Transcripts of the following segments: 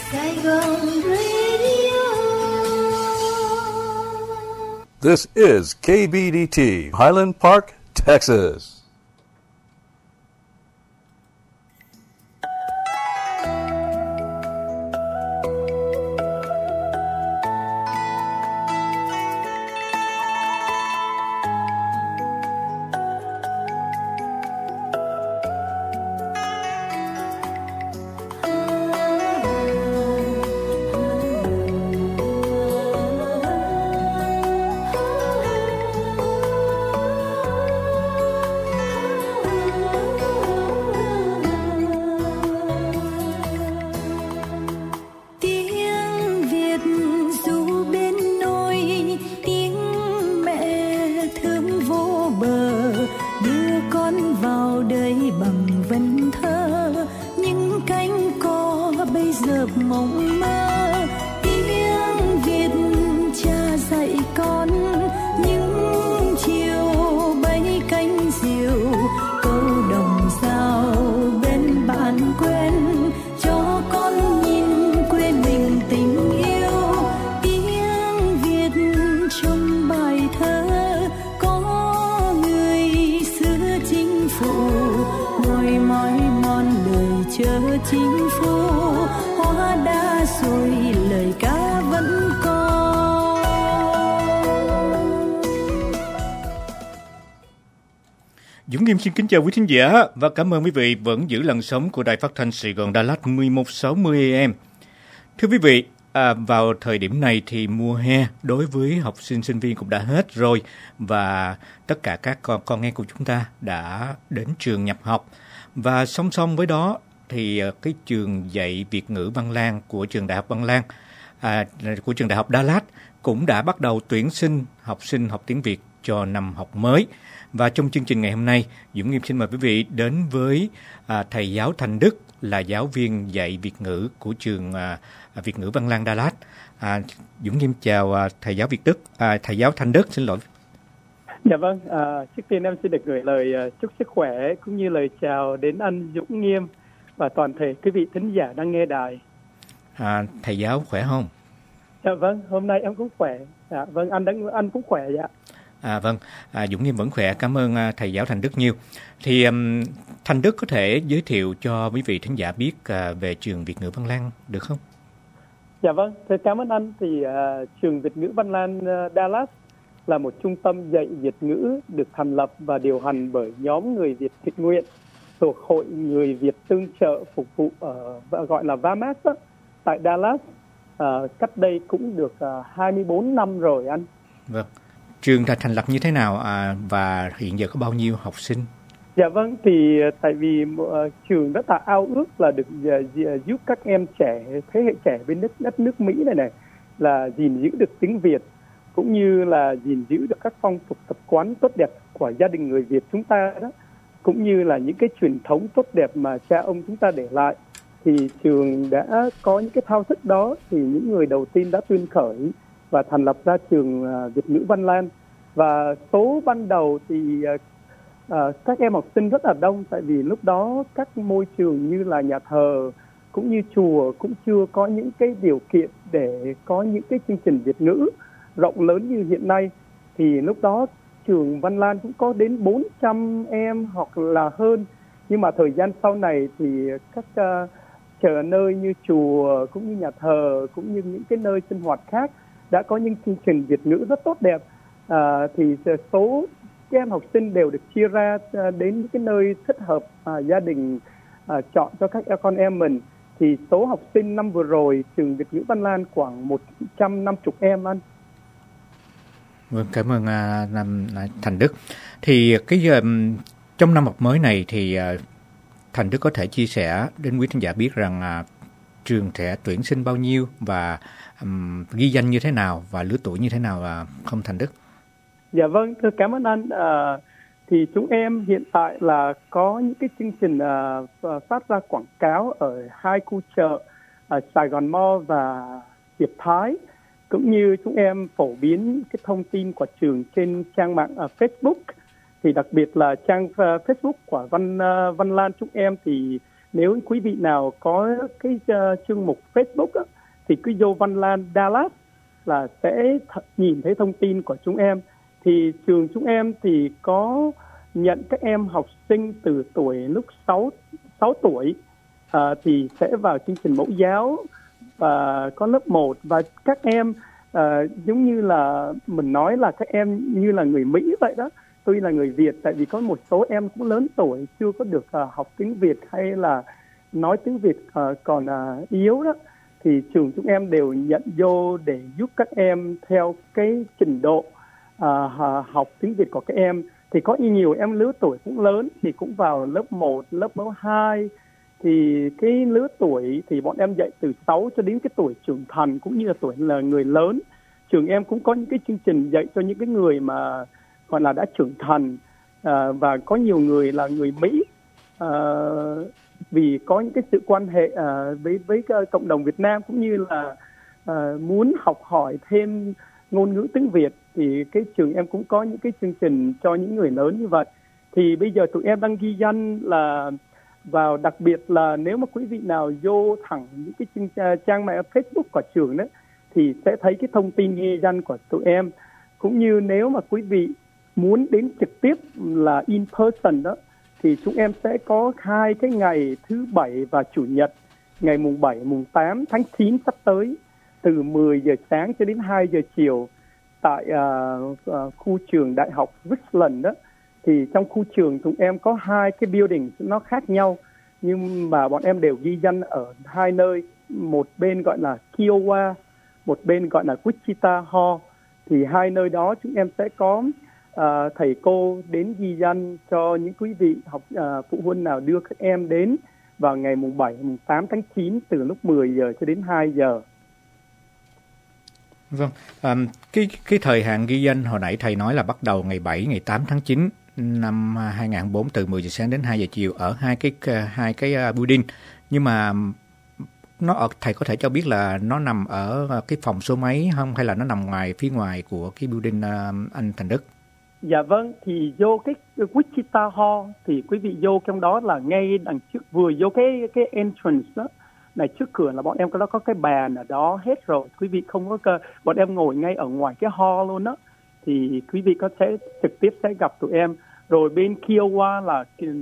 Sài Gòn Radio. This is KBDT, Highland Park, Texas. Chính phủ hoa đã rồi lời ca vẫn còn. Dũng Nghiêm xin kính chào quý thính giả và cảm ơn quý vị vẫn giữ làn sóng của Đài Phát thanh Sài Gòn Đà Lạt 1160 AM. Thưa quý vị, vào thời điểm này thì mùa hè đối với học sinh sinh viên cũng đã hết rồi và tất cả các con em của chúng ta đã đến trường nhập học. Và song song với đó thì cái trường dạy Việt ngữ Văn Lang của trường Đại học Văn Lang, của trường Đại học Đà Lạt cũng đã bắt đầu tuyển sinh học tiếng Việt cho năm học mới. Và trong chương trình ngày hôm nay, Dũng Nghiêm xin mời quý vị đến với thầy giáo Thành Đức, là giáo viên dạy Việt ngữ của trường Việt ngữ Văn Lang Đà Lạt. Dũng Nghiêm chào thầy giáo thầy giáo Thành Đức, xin lỗi. Dạ vâng, trước tiên em xin được gửi lời chúc sức khỏe cũng như lời chào đến anh Dũng Nghiêm và toàn thể quý vị thính giả đang nghe đài. Thầy giáo khỏe không? Dạ vâng, hôm nay em cũng khỏe. Dạ vâng, anh cũng khỏe dạ. Vâng, Dũng Nghiêm vẫn khỏe, cảm ơn thầy giáo Thành Đức nhiều. Thì Thành Đức có thể giới thiệu cho quý vị thính giả biết về trường Việt ngữ Văn Lang được không? Dạ vâng, thưa cảm ơn anh. Thì trường Việt ngữ Văn Lang Dallas là một trung tâm dạy Việt ngữ được thành lập và điều hành bởi nhóm người Việt thiện nguyện thuộc Hội Người Việt Tương trợ phục vụ gọi là VAMAS tại Dallas. Cách đây cũng được 24 năm rồi anh. Vâng. Trường đã thành lập như thế nào và hiện giờ có bao nhiêu học sinh? Dạ vâng, thì tại vì trường rất là ao ước là được giúp các em trẻ, thế hệ trẻ bên đất nước Mỹ này là gìn giữ được tiếng Việt, cũng như là gìn giữ được các phong tục tập quán tốt đẹp của gia đình người Việt chúng ta đó, cũng như là những cái truyền thống tốt đẹp mà cha ông chúng ta để lại. Thì trường đã có những cái thao thức đó, thì những người đầu tiên đã tuyên khởi và thành lập ra trường Việt ngữ Văn Lang. Và số ban đầu thì các em học sinh rất là đông, tại vì lúc đó các môi trường như là nhà thờ cũng như chùa cũng chưa có những cái điều kiện để có những cái chương trình Việt ngữ rộng lớn như hiện nay. Thì lúc đó trường Văn Lang cũng có đến 400 em hoặc là hơn. Nhưng mà thời gian sau này thì các chợ nơi như chùa cũng như nhà thờ cũng như những cái nơi sinh hoạt khác đã có những chương trình Việt ngữ rất tốt đẹp. Thì số các em học sinh đều được chia ra đến những cái nơi thích hợp gia đình chọn cho các con em mình. Thì số học sinh năm vừa rồi trường Việt ngữ Văn Lang khoảng 150 em anh. Vâng, cảm ơn Thành Đức. Thì trong năm học mới này thì Thành Đức có thể chia sẻ đến quý thính giả biết rằng trường sẽ tuyển sinh bao nhiêu và ghi danh như thế nào và lứa tuổi như thế nào không Thành Đức? Dạ vâng, thưa cảm ơn anh. Thì chúng em hiện tại là có những cái chương trình phát ra quảng cáo ở hai khu chợ Sài Gòn Mall và Việt Thái, cũng như chúng em phổ biến cái thông tin của trường trên trang mạng Facebook. Thì đặc biệt là trang Facebook của Văn Lang chúng em thì nếu quý vị nào có cái chương mục Facebook á, thì cứ vô Văn Lan Dallas là sẽ nhìn thấy thông tin của chúng em. Thì trường chúng em thì có nhận các em học sinh từ tuổi lúc 6 tuổi thì sẽ vào chương trình mẫu giáo và có lớp 1, và các em giống như là mình nói là các em như là người Mỹ vậy đó. Tuy là người Việt, tại vì có một số em cũng lớn tuổi chưa có được học tiếng Việt hay là nói tiếng Việt còn yếu đó, thì trường chúng em đều nhận vô để giúp các em theo cái trình độ học tiếng Việt của các em. Thì có nhiều em lứa tuổi cũng lớn thì cũng vào lớp 1, lớp 2. Thì cái lứa tuổi thì bọn em dạy từ 6 cho đến cái tuổi trưởng thành cũng như là tuổi là người lớn. Trường em cũng có những cái chương trình dạy cho những cái người mà gọi là đã trưởng thành, và có nhiều người là người Mỹ, vì có những cái sự quan hệ với cộng đồng Việt Nam cũng như là muốn học hỏi thêm ngôn ngữ tiếng Việt, thì cái trường em cũng có những cái chương trình cho những người lớn như vậy. Thì bây giờ tụi em đang ghi danh là vào, đặc biệt là nếu mà quý vị nào vô thẳng những cái trang mạng Facebook của trường đấy thì sẽ thấy cái thông tin ghi danh của tụi em. Cũng như nếu mà quý vị muốn đến trực tiếp là in person đó, thì chúng em sẽ có 2 cái ngày thứ Bảy và Chủ nhật, ngày mùng 7, mùng 8 tháng 9 sắp tới, từ 10 giờ sáng cho đến 2 giờ chiều tại khu trường Đại học Richland đó. Thì trong khu trường chúng em có 2 cái building nó khác nhau, nhưng mà bọn em đều ghi danh ở 2 nơi, một bên gọi là Kiowa, một bên gọi là Wichita Hall. Thì 2 nơi đó chúng em sẽ có thầy cô đến ghi danh cho những quý vị phụ huynh nào đưa các em đến vào ngày mùng 7, mùng 8 tháng 9 từ lúc 10 giờ cho đến 2 giờ. Vâng, cái thời hạn ghi danh hồi nãy thầy nói là bắt đầu ngày 7, ngày 8 tháng 9 năm 2004 từ 10 giờ sáng đến 2 giờ chiều ở hai cái building. Nhưng mà thầy có thể cho biết là nó nằm ở cái phòng số mấy không, hay là nó nằm phía ngoài của cái building anh Thành Đức? Dạ vâng, thì vô cái Wichita Hall thì quý vị vô trong đó là ngay đằng trước, vừa vô cái entrance đó, này trước cửa là bọn em có cái bàn ở đó hết rồi. Quý vị không có bọn em ngồi ngay ở ngoài cái hall luôn đó. Thì quý vị sẽ trực tiếp sẽ gặp tụi em. Rồi bên Kiowa là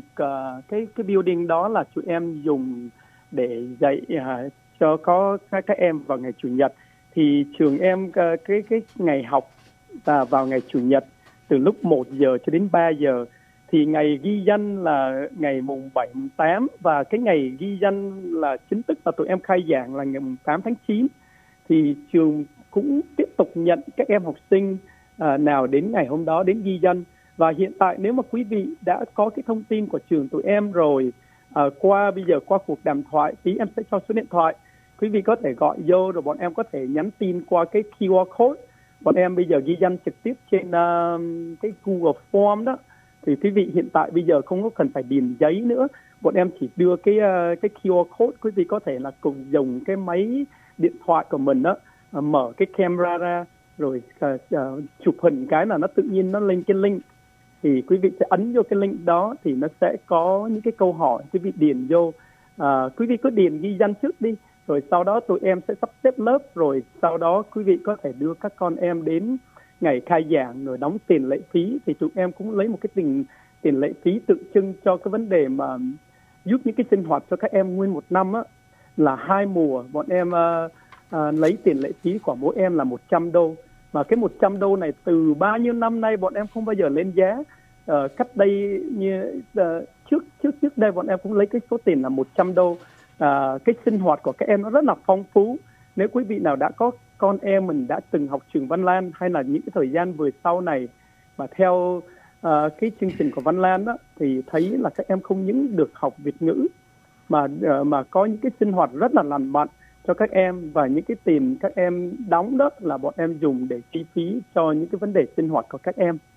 cái building đó là tụi em dùng để dạy cho có các em vào ngày Chủ nhật. Thì trường em cái ngày học vào ngày Chủ nhật từ lúc 1 giờ cho đến 3 giờ. Thì ngày ghi danh là ngày mùng 7, mùng 8, và cái ngày ghi danh là chính thức là tụi em khai giảng là ngày mùng 8 tháng 9. Thì trường cũng tiếp tục nhận các em học sinh nào đến ngày hôm đó đến ghi danh. Và hiện tại nếu mà quý vị đã có cái thông tin của trường tụi em rồi, bây giờ qua cuộc đàm thoại, tí em sẽ cho số điện thoại. Quý vị có thể gọi vô rồi bọn em có thể nhắn tin qua cái QR code. Bọn em bây giờ ghi danh trực tiếp trên cái Google Form đó. Thì quý vị hiện tại bây giờ không có cần phải điền giấy nữa. Bọn em chỉ đưa cái QR code. Quý vị có thể là cùng dùng cái máy điện thoại của mình đó, mở cái camera ra rồi chụp hình cái là nó tự nhiên nó lên cái link. Thì quý vị sẽ ấn vô cái link đó thì nó sẽ có những cái câu hỏi quý vị điền vô. Quý vị cứ điền ghi danh trước đi, rồi sau đó tụi em sẽ sắp xếp lớp, rồi sau đó quý vị có thể đưa các con em đến ngày khai giảng rồi đóng tiền lệ phí. Thì tụi em cũng lấy một cái tiền lệ phí tượng trưng cho cái vấn đề mà giúp những cái sinh hoạt cho các em nguyên một năm á, là 2 mùa. Bọn em lấy tiền lệ phí của mỗi em là $100. Mà cái $100 này từ bao nhiêu năm nay bọn em không bao giờ lên giá. Cách đây như trước đây bọn em cũng lấy cái số tiền là $100. Cái sinh hoạt của các em nó rất là phong phú. Nếu quý vị nào đã có con em mình đã từng học trường Văn Lan, hay là những cái thời gian vừa sau này mà theo cái chương trình của Văn Lan đó, thì thấy là các em không những được học Việt ngữ mà có những cái sinh hoạt rất là lành mạnh cho các em, và những cái tiền các em đóng đó là bọn em dùng để chi phí cho những cái vấn đề sinh hoạt của các em.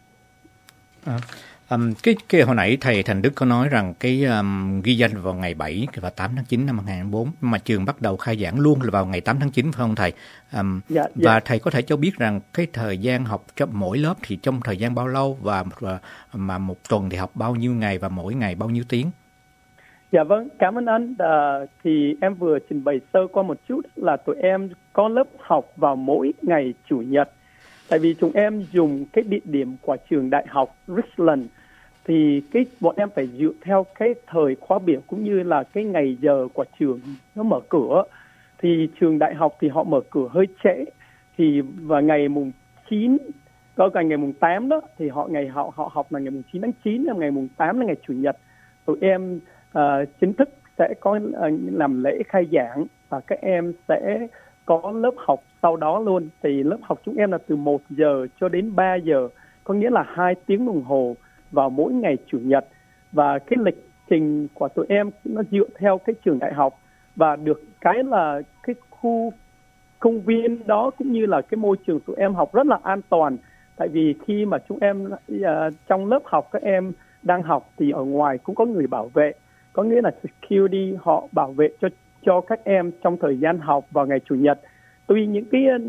Cái hồi nãy thầy Thành Đức có nói rằng cái ghi danh vào ngày 7 và 8 tháng 9 năm 2004, mà trường bắt đầu khai giảng luôn là vào ngày 8 tháng 9 phải không thầy? Và thầy có thể cho biết rằng cái thời gian học cho mỗi lớp thì trong thời gian bao lâu, và mà một tuần thì học bao nhiêu ngày và mỗi ngày bao nhiêu tiếng? Dạ vâng, cảm ơn anh. Thì em vừa trình bày sơ qua một chút là tụi em có lớp học vào mỗi ngày Chủ nhật. Tại vì chúng em dùng cái địa điểm của trường đại học Richland, thì bọn em phải dựa theo cái thời khóa biểu cũng như là cái ngày giờ của trường nó mở cửa. Thì trường đại học thì họ mở cửa hơi trễ, thì vào ngày mùng 9, có cả ngày mùng 8 đó, thì họ học là ngày mùng 9 tháng 9, ngày mùng 8 là ngày Chủ nhật. Tụi em chính thức sẽ có làm lễ khai giảng và các em sẽ có lớp học sau đó luôn. Thì lớp học chúng em là từ 1 giờ cho đến 3 giờ, có nghĩa là 2 tiếng đồng hồ vào mỗi ngày Chủ nhật. Và cái lịch trình của tụi em nó dựa theo cái trường đại học, và được cái là cái khu công viên đó cũng như là cái môi trường tụi em học rất là an toàn. Tại vì khi mà chúng em trong lớp học các em đang học thì ở ngoài cũng có người bảo vệ, có nghĩa là security, họ bảo vệ cho các em trong thời gian học vào ngày Chủ nhật. Tuy những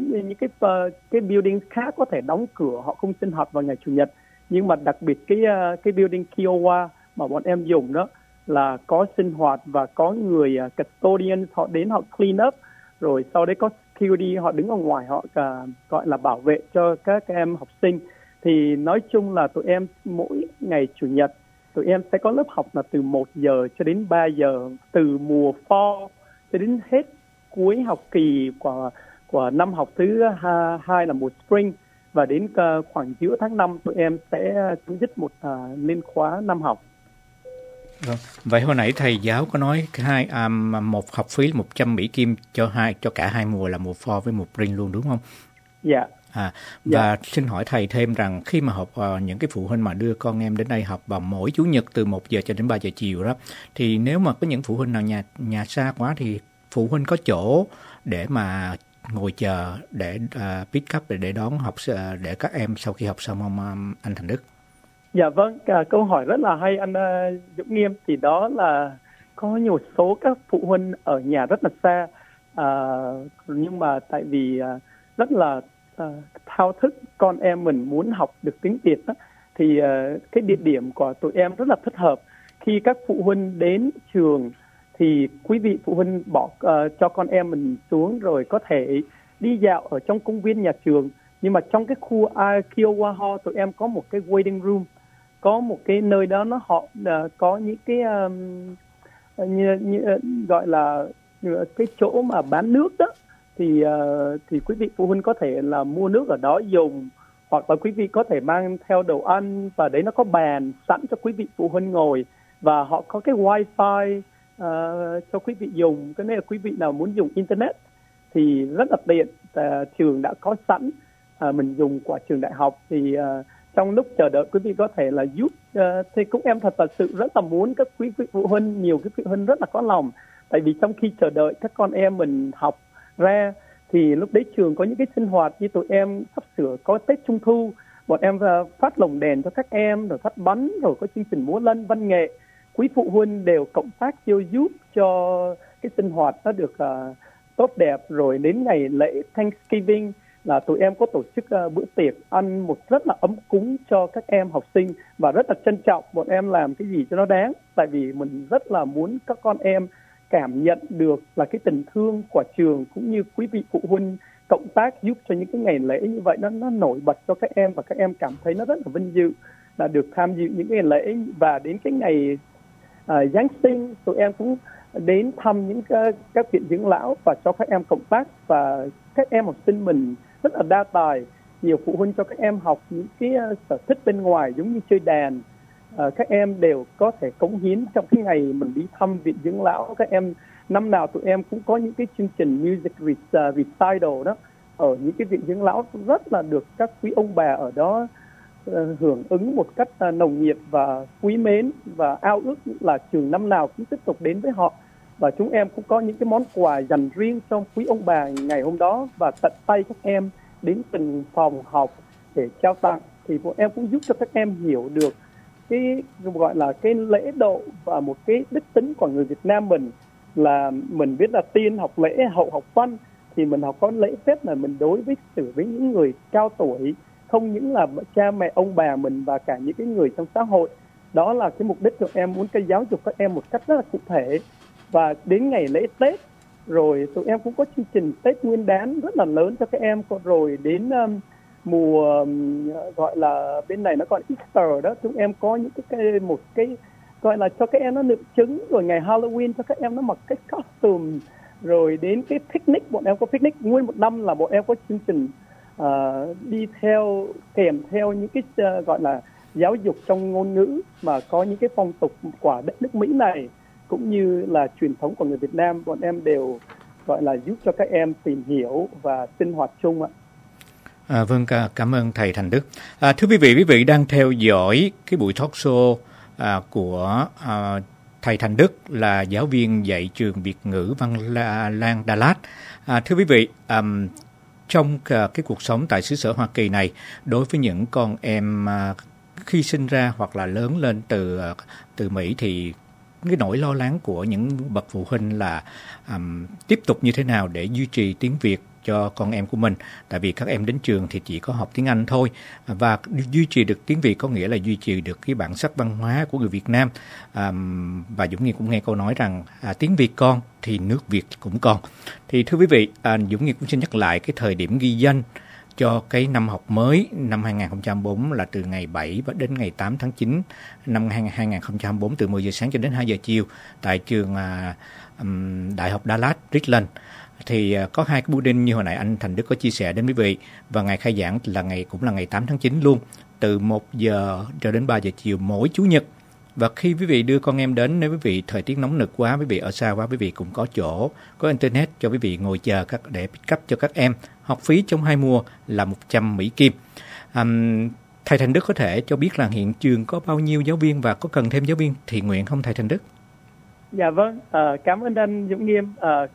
cái building khác có thể đóng cửa, họ không sinh hoạt vào ngày Chủ nhật, nhưng mà đặc biệt cái building Kiowa mà bọn em dùng đó là có sinh hoạt và có người custodian, họ đến họ clean up, rồi sau đấy có security họ đứng ở ngoài, họ gọi là bảo vệ cho các em học sinh. Thì nói chung là tụi em mỗi ngày Chủ nhật tụi em sẽ có lớp học là từ 1 giờ cho đến 3 giờ, từ mùa fall cho đến hết cuối học kỳ của năm học thứ 2 là mùa spring, và đến khoảng giữa tháng 5 tụi em sẽ chấm dứt một niên khóa năm học. Vâng. Vậy hồi nãy thầy giáo có nói một học phí 100 Mỹ Kim cho cả hai mùa là mùa fall với mùa spring luôn, đúng không? Dạ. Và xin hỏi thầy thêm rằng khi mà những cái phụ huynh mà đưa con em đến đây học vào mỗi Chủ nhật từ 1 giờ cho đến 3 giờ chiều đó, thì nếu mà có những phụ huynh nào nhà xa quá thì phụ huynh có chỗ để mà ngồi chờ để pick up để đón để các em sau khi học xong không anh Thành Đức? Dạ vâng, câu hỏi rất là hay anh Dũng Nghiêm. Thì đó là có nhiều số các phụ huynh ở nhà rất là xa, nhưng mà tại vì rất là thao thức con em mình muốn học được tiếng Việt đó, thì cái địa điểm của tụi em rất là thích hợp. Khi các phụ huynh đến trường thì quý vị phụ huynh bỏ cho con em mình xuống rồi có thể đi dạo ở trong công viên nhà trường. Nhưng mà trong cái khu Kiowa Hall tụi em có một cái waiting room, có một cái nơi đó họ có những cái gọi là cái chỗ mà bán nước đó, thì quý vị phụ huynh có thể là mua nước ở đó dùng, hoặc là quý vị có thể mang theo đồ ăn, và đấy nó có bàn sẵn cho quý vị phụ huynh ngồi, và họ có cái wifi cho quý vị dùng. Cái này là quý vị nào muốn dùng internet thì rất là tiện, trường đã có sẵn, mình dùng của trường đại học. Thì trong lúc chờ đợi quý vị có thể là giúp, thì cũng em thật sự rất là muốn các quý vị phụ huynh, nhiều cái phụ huynh rất là có lòng. Tại vì trong khi chờ đợi các con em mình học ra thì lúc đấy trường có những cái sinh hoạt, như tụi em sắp sửa có Tết Trung Thu, bọn em phát lồng đèn cho các em, rồi phát bánh, rồi có chương trình múa lân văn nghệ. Quý phụ huynh đều cộng tác giúp cho cái sinh hoạt nó được tốt đẹp. Rồi đến ngày lễ Thanksgiving là tụi em có tổ chức bữa tiệc ăn một rất là ấm cúng cho các em học sinh, và rất là trân trọng bọn em làm cái gì cho nó đáng. Tại vì mình rất là muốn các con em cảm nhận được là cái tình thương của trường, cũng như quý vị phụ huynh cộng tác giúp cho những cái ngày lễ như vậy nó nổi bật cho các em, và các em cảm thấy nó rất là vinh dự là được tham dự những cái lễ. Và đến cái ngày Giáng sinh tụi em cũng đến thăm những các viện dưỡng lão và cho các em cộng tác. Và các em học sinh mình rất là đa tài, nhiều phụ huynh cho các em học những cái sở thích bên ngoài giống như chơi đàn. Các em đều có thể cống hiến trong cái ngày mình đi thăm viện dưỡng lão. Các em năm nào tụi em cũng có những cái chương trình music recital đó ở những cái viện dưỡng lão, rất là được các quý ông bà ở đó hưởng ứng một cách nồng nhiệt và quý mến, và ao ước là trường năm nào cũng tiếp tục đến với họ. Và chúng em cũng có những cái món quà dành riêng cho quý ông bà ngày hôm đó, và tận tay các em đến từng phòng học để trao tặng. Thì bọn em cũng giúp cho các em hiểu được cái gọi là cái lễ độ và một cái đức tính của người Việt Nam mình, là mình biết là tiên học lễ hậu học văn, thì mình học có lễ phép là mình đối xử với những người cao tuổi, không những là cha mẹ ông bà mình và cả những cái người trong xã hội. Đó là cái mục đích tụi em muốn cái giáo dục các em một cách rất là cụ thể. Và đến ngày lễ Tết rồi tụi em cũng có chương trình Tết Nguyên đán rất là lớn cho các em. Rồi đến mùa gọi là bên này nó gọi Easter đó, chúng em có những một cái gọi là cho các em nó nướng trứng, rồi ngày Halloween cho các em nó mặc cái costume, rồi đến cái picnic, bọn em có picnic nguyên một năm là bọn em có chương trình đi theo kèm theo những cái gọi là giáo dục trong ngôn ngữ mà có những cái phong tục của đất nước Mỹ này cũng như là truyền thống của người Việt Nam, bọn em đều gọi là giúp cho các em tìm hiểu và sinh hoạt chung ạ. Vâng, cảm ơn thầy Thành Đức. Thưa quý vị đang theo dõi cái buổi talk show của thầy Thành Đức là giáo viên dạy trường Việt ngữ Văn Lang Đà Lạt. Thưa quý vị, trong cái cuộc sống tại xứ sở Hoa Kỳ này, đối với những con em khi sinh ra hoặc là lớn lên từ Mỹ thì cái nỗi lo lắng của những bậc phụ huynh là tiếp tục như thế nào để duy trì tiếng Việt cho con em của mình, tại vì các em đến trường thì chỉ có học tiếng Anh thôi, và duy trì được tiếng Việt có nghĩa là duy trì được cái bản sắc văn hóa của người Việt Nam. Và Dũng Nghiên cũng nghe câu nói rằng tiếng Việt con thì nước Việt cũng còn. Thì thưa quý vị, Dũng Nghiên cũng xin nhắc lại cái thời điểm ghi danh cho cái năm học mới năm 2004 là từ ngày 7 đến ngày 8 tháng 9 năm 2024, từ 10 giờ sáng cho đến 2 giờ chiều tại trường Đại học Dallas, Richland. Thì có hai cái building như hồi nãy anh Thành Đức có chia sẻ đến quý vị, và ngày khai giảng là cũng là ngày 8 tháng 9 luôn, từ 1 giờ cho đến 3 giờ chiều mỗi Chủ nhật. Và khi quý vị đưa con em đến, nếu quý vị thời tiết nóng nực quá, quý vị ở xa quá, quý vị cũng có chỗ, có internet cho quý vị ngồi chờ để pick up cho các em. Học phí trong 2 mùa là 100 Mỹ Kim. Thầy Thành Đức có thể cho biết là hiện trường có bao nhiêu giáo viên và có cần thêm giáo viên thiện nguyện không thầy Thành Đức? Dạ vâng, cảm ơn anh Dũng Nghiêm.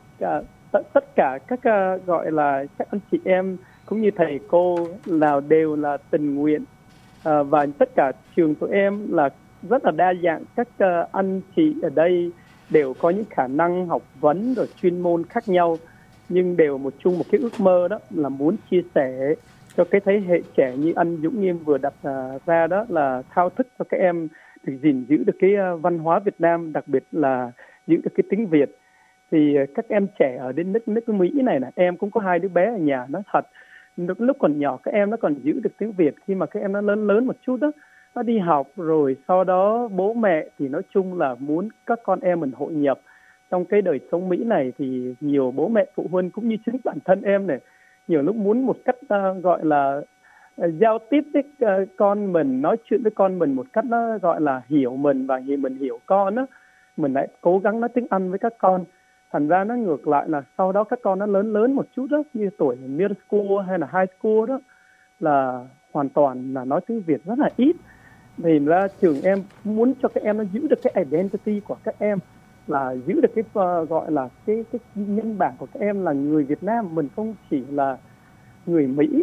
Tất cả các gọi là các anh chị em cũng như thầy cô nào đều là tình nguyện, và tất cả trường tụi em là rất là đa dạng. Các anh chị ở đây đều có những khả năng học vấn rồi chuyên môn khác nhau, nhưng đều một cái ước mơ, đó là muốn chia sẻ cho cái thế hệ trẻ như anh Dũng Nghiêm vừa đặt ra, đó là thao thức cho các em được gìn giữ được cái văn hóa Việt Nam, đặc biệt là giữ được cái tiếng Việt. Thì các em trẻ ở đến nước Mỹ này em cũng có 2 đứa bé ở nhà. Nói thật, lúc còn nhỏ các em nó còn giữ được tiếng Việt. Khi mà các em nó lớn một chút đó, nó đi học rồi sau đó bố mẹ thì nói chung là muốn các con em mình hội nhập trong cái đời sống Mỹ này. Thì nhiều bố mẹ phụ huynh cũng như chính bản thân em này, nhiều lúc muốn một cách gọi là giao tiếp với con mình, nói chuyện với con mình một cách nó gọi là hiểu mình và mình hiểu con đó, mình lại cố gắng nói tiếng Anh với các con. Thành ra nó ngược lại là sau đó các con nó lớn một chút đó, như tuổi middle school hay là high school đó, là hoàn toàn là nói tiếng Việt rất là ít. Thì ra trường em muốn cho các em nó giữ được cái identity của các em, là giữ được cái gọi là cái nhân bản của các em là người Việt Nam. Mình không chỉ là người Mỹ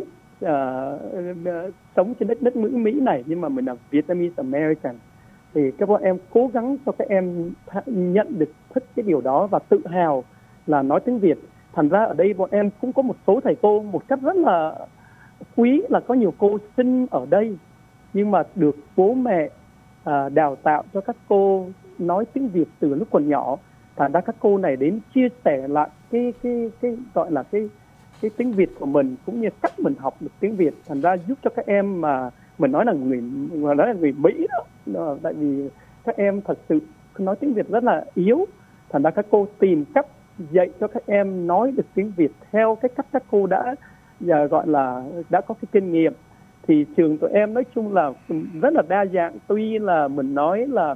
sống trên đất Mỹ này, nhưng mà mình là Vietnamese American. Thì các bọn em cố gắng cho các em nhận được thích cái điều đó và tự hào là nói tiếng Việt. Thành ra ở đây bọn em cũng có một số thầy cô một cách rất là quý, là có nhiều cô sinh ở đây nhưng mà được bố mẹ đào tạo cho các cô nói tiếng Việt từ lúc còn nhỏ. Thành ra các cô này đến chia sẻ lại cái gọi là cái tiếng Việt của mình, cũng như cách mình học được tiếng Việt. Thành ra giúp cho các em mà mình nói là người Mỹ đó, tại vì các em thật sự nói tiếng Việt rất là yếu. Thành ra các cô tìm cách dạy cho các em nói được tiếng Việt theo cái cách các cô đã gọi là đã có cái kinh nghiệm. Thì trường tụi em nói chung là rất là đa dạng. Tuy là mình nói là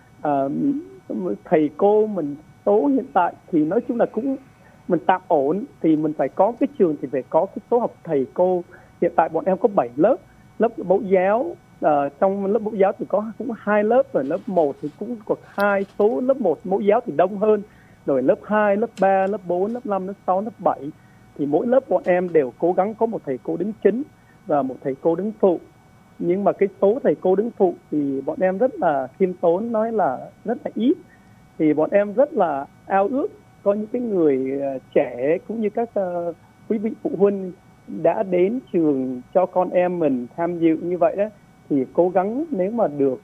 thầy cô mình số hiện tại thì nói chung là cũng mình tạm ổn, thì mình phải có cái trường thì phải có cái số học thầy cô. Hiện tại bọn em có 7 lớp mẫu giáo. Trong lớp mẫu giáo thì cũng 2 lớp, rồi lớp 1 thì cũng có 2, số lớp 1 mẫu giáo thì đông hơn, rồi lớp 2, lớp 3, lớp 4, lớp 5, lớp 6, lớp 7 thì mỗi lớp bọn em đều cố gắng có một thầy cô đứng chính và một thầy cô đứng phụ. Nhưng mà cái số thầy cô đứng phụ thì bọn em rất là khiêm tốn, nói là rất là ít. Thì bọn em rất là ao ước có những cái người trẻ cũng như các quý vị phụ huynh đã đến trường cho con em mình tham dự như vậy đó, thì cố gắng nếu mà được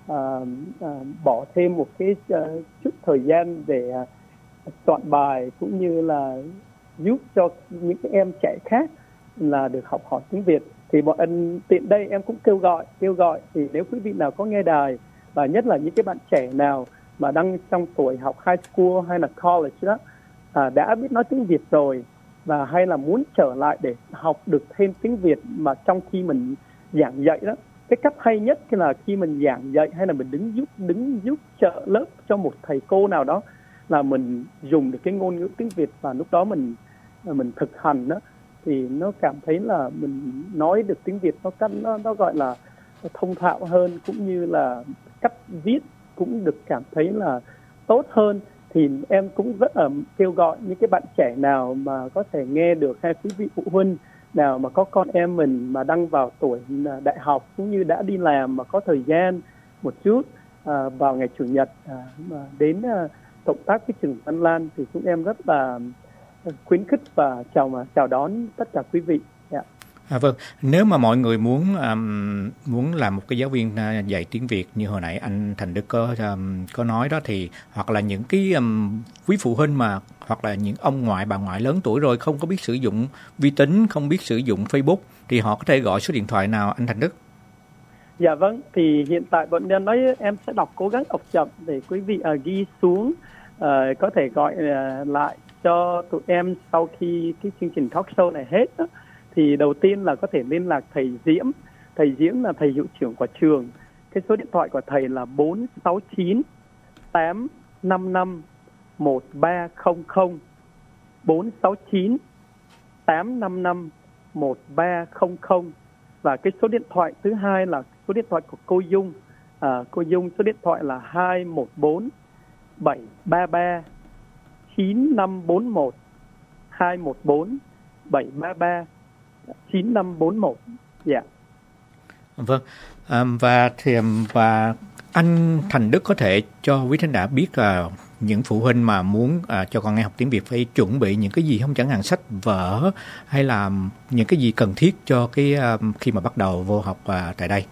bỏ thêm một cái chút thời gian để soạn bài, cũng như là giúp cho những cái em trẻ khác là được học hỏi tiếng Việt. Thì bọn anh tiện đây em cũng kêu gọi thì nếu quý vị nào có nghe đài, và nhất là những cái bạn trẻ nào mà đang trong tuổi học high school hay là college đó, đã biết nói tiếng Việt rồi và hay là muốn trở lại để học được thêm tiếng Việt mà trong khi mình giảng dạy đó, cái cách hay nhất là khi mình giảng dạy hay là mình đứng giúp trợ lớp cho một thầy cô nào đó, là mình dùng được cái ngôn ngữ tiếng Việt, và lúc đó mình thực hành đó, thì nó cảm thấy là mình nói được tiếng Việt nó gọi là thông thạo hơn, cũng như là cách viết cũng được cảm thấy là tốt hơn. Thì em cũng rất là kêu gọi những cái bạn trẻ nào mà có thể nghe được, hay quý vị phụ huynh nào mà có con em mình mà đang vào tuổi đại học cũng như đã đi làm mà có thời gian một chút, vào ngày Chủ nhật mà đến cộng tác với trường Văn Lan, thì chúng em rất là khuyến khích và chào đón tất cả quý vị. Vâng, nếu mà mọi người muốn làm một cái giáo viên dạy tiếng Việt như hồi nãy anh Thành Đức có nói đó, thì hoặc là những cái quý phụ huynh mà hoặc là những ông ngoại bà ngoại lớn tuổi rồi không có biết sử dụng vi tính, không biết sử dụng Facebook, thì họ có thể gọi số điện thoại nào anh Thành Đức? Dạ vâng, thì hiện tại bọn em nói em sẽ cố gắng đọc chậm để quý vị ghi xuống, có thể gọi lại cho tụi em sau khi cái chương trình talk show này hết đó. Thì đầu tiên là có thể liên lạc thầy Diễm là thầy hiệu trưởng của trường. Cái số điện thoại của thầy là 469 855 1300, 469 855 1300. Và cái số điện thoại thứ hai là số điện thoại của cô Dung. Cô Dung số điện thoại là 214 733 9541, 214 733 9541. Dạ. Vâng. Và anh Thành Đức có thể cho quý thính giả biết là những phụ huynh mà muốn cho con nghe học tiếng Việt phải chuẩn bị những cái gì không, chẳng hạn sách vở hay là những cái gì cần thiết cho cái khi mà bắt đầu vô học tại đây?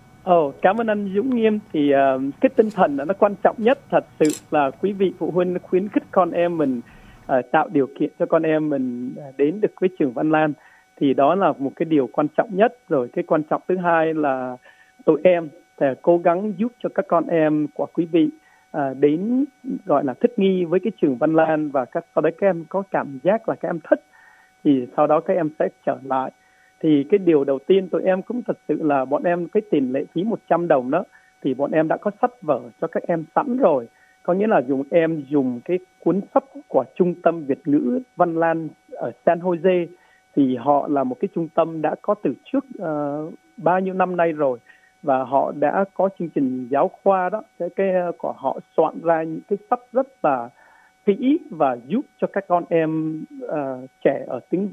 Cảm ơn anh Dũng Nghiêm. Thì cái tinh thần nó quan trọng nhất, thật sự là quý vị phụ huynh khuyến khích con em mình, tạo điều kiện cho con em mình đến được với trường Văn Lan, thì đó là một cái điều quan trọng nhất. Rồi cái quan trọng thứ hai là tụi em phải cố gắng giúp cho các con em của quý vị đến gọi là thích nghi với cái trường Văn Lan, và sau đấy các em có cảm giác là các em thích, thì sau đó các em sẽ trở lại. Thì cái điều đầu tiên tụi em cũng thật sự là bọn em cái tiền lệ phí 100 đồng đó, thì bọn em đã có sách vở cho các em sẵn rồi. Có nghĩa là dùng cái cuốn sách của Trung tâm Việt ngữ Văn Lan ở San Jose, thì họ là một cái trung tâm đã có từ trước bao nhiêu năm nay rồi, và họ đã có chương trình giáo khoa đó, cái của họ soạn ra những cái sách rất là kỹ và giúp cho các con em trẻ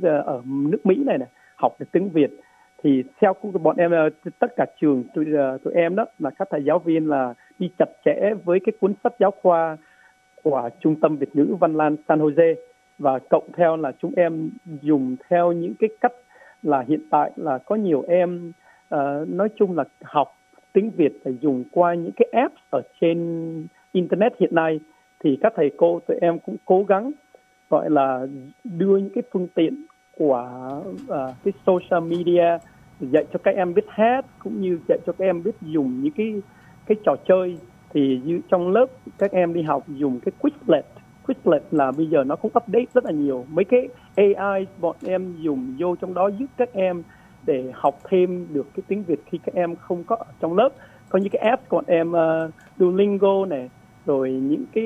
ở nước Mỹ này học được tiếng Việt. Thì theo của bọn em, tất cả trường tụi em đó là các thầy giáo viên là đi chặt chẽ với cái cuốn sách giáo khoa của Trung tâm Việt ngữ Văn Lan San Jose, và cộng theo là chúng em dùng theo những cái cách là hiện tại là có nhiều em nói chung là học tiếng Việt phải dùng qua những cái app ở trên internet hiện nay. Thì các thầy cô tụi em cũng cố gắng gọi là đưa những cái phương tiện của cái social media dạy cho các em biết hát, cũng như dạy cho các em biết dùng những cái trò chơi. Thì như trong lớp các em đi học dùng cái Quizlet là bây giờ nó cũng update rất là nhiều. Mấy cái AI bọn em dùng vô trong đó giúp các em để học thêm được cái tiếng Việt khi các em không có ở trong lớp. Có những cái app của bọn em Duolingo này, rồi những cái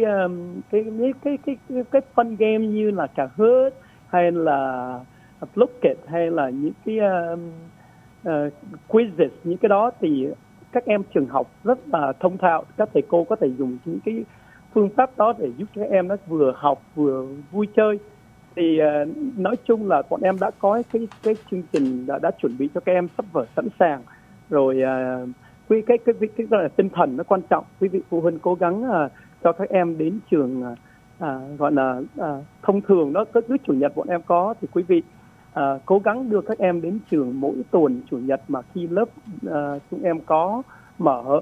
fun game như là Kahoot hay là Blocket hay là những cái quizzes, những cái đó thì các em trường học rất là thông thạo. Các thầy cô có thể dùng những cái phương pháp đó để giúp các em nó vừa học vừa vui chơi. Thì nói chung là bọn em đã có cái chương trình đã chuẩn bị cho các em sách vở sẵn sàng rồi. Cái là tinh thần nó quan trọng. Quý vị phụ huynh cố gắng cho các em đến trường gọi là thông thường đó, cứ chủ nhật bọn em có, thì quý vị cố gắng đưa các em đến trường mỗi tuần chủ nhật mà khi lớp chúng em có mở,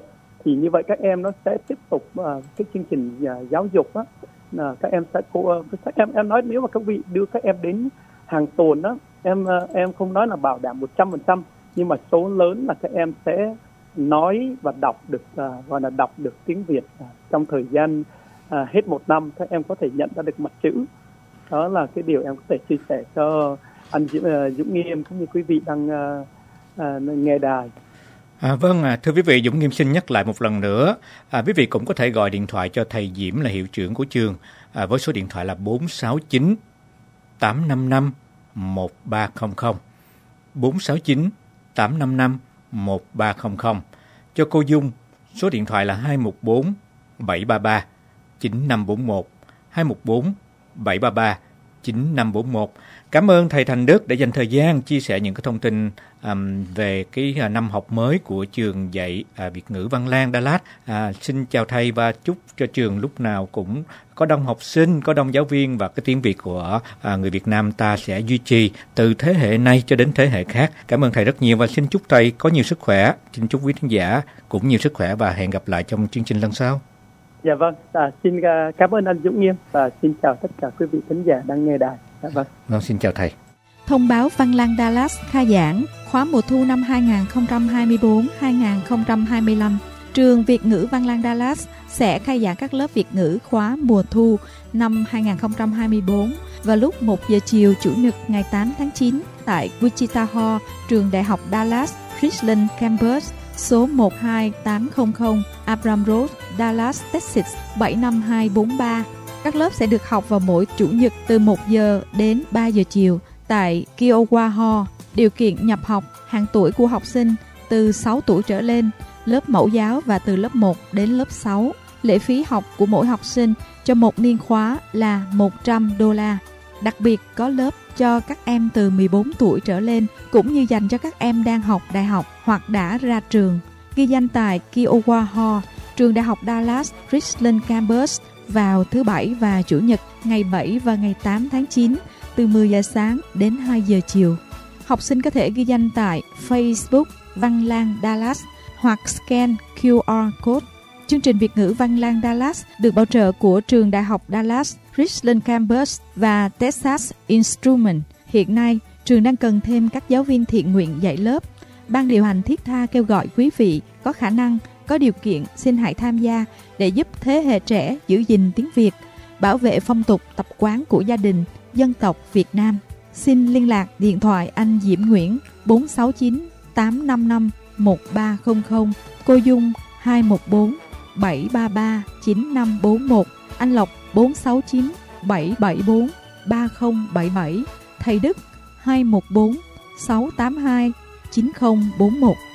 thì như vậy các em nó sẽ tiếp tục cái chương trình giáo dục á, các em sẽ em nói nếu mà các vị đưa các em đến hàng tuần đó, em không nói là bảo đảm 100%, nhưng mà số lớn là các em sẽ nói và đọc được gọi là đọc được tiếng Việt trong thời gian hết một năm. Các em có thể nhận ra được mặt chữ. Đó là cái điều em có thể chia sẻ cho anh Dũng Nghiêm cũng như quý vị đang nghe đài. Vâng, thưa quý vị, Dũng Nghiêm xin nhắc lại một lần nữa. Quý vị cũng có thể gọi điện thoại cho thầy Diễm là hiệu trưởng của trường với số điện thoại là 469 855 1300. 469 855 1300. Cho cô Dung, số điện thoại là 214 733 9541. 214 733 9541. Cảm ơn thầy Thành Đức đã dành thời gian chia sẻ những cái thông tin về cái năm học mới của trường dạy Việt ngữ Văn Lang Đà Lạt. Xin chào thầy và chúc cho trường lúc nào cũng có đông học sinh, có đông giáo viên và cái tiếng Việt của người Việt Nam ta sẽ duy trì từ thế hệ này cho đến thế hệ khác. Cảm ơn thầy rất nhiều và xin chúc thầy có nhiều sức khỏe. Xin chúc quý khán giả cũng nhiều sức khỏe và hẹn gặp lại trong chương trình lần sau. Dạ vâng, xin cảm ơn anh Dũng Nghiêm và xin chào tất cả quý vị khán giả đang nghe đài. Dạ vâng. Vâng, xin chào thầy. Thông báo Văn Lang Đà Lạt khai giảng khóa mùa thu năm 2024-2025. Trường Việt ngữ Văn Lang Đà Lạt sẽ khai giảng các lớp Việt ngữ khóa mùa thu năm 2024 vào lúc 1 giờ chiều Chủ nhật ngày 8 tháng 9 tại Wichita Hall, trường Đại học Dallas Christian Campus, số 12800 Abram Road, Dallas, Texas 75243. Các lớp sẽ được học vào mỗi Chủ nhật từ 1 giờ đến 3 giờ chiều tại Kiowa Hall. Điều kiện nhập học: hạng tuổi của học sinh từ 6 tuổi trở lên, lớp mẫu giáo và từ lớp 1 đến lớp 6. Lệ phí học của mỗi học sinh cho một niên khóa là $100. Đặc biệt có lớp cho các em từ 14 tuổi trở lên, cũng như dành cho các em đang học đại học hoặc đã ra trường. Ghi danh tại Kiowa Hall, trường Đại học Dallas Christian Campus vào thứ Bảy và Chủ nhật ngày 7 và ngày 8 tháng 9 từ 10 giờ sáng đến 2 giờ chiều. Học sinh có thể ghi danh tại Facebook Văn Lang Dallas hoặc scan QR code. Chương trình Việt ngữ Văn Lang Dallas được bảo trợ của trường Đại học Dallas Christian Campus và Texas Instruments. Hiện nay, trường đang cần thêm các giáo viên thiện nguyện dạy lớp. Ban điều hành thiết tha kêu gọi quý vị có khả năng, có điều kiện xin hãy tham gia để giúp thế hệ trẻ giữ gìn tiếng Việt, bảo vệ phong tục tập quán của gia đình, dân tộc Việt Nam. Xin liên lạc điện thoại anh Diễm Nguyễn 469 855 1300, cô Dung 214 733 9541, anh Lộc 469 774 3077, thầy Đức 214 682 9041.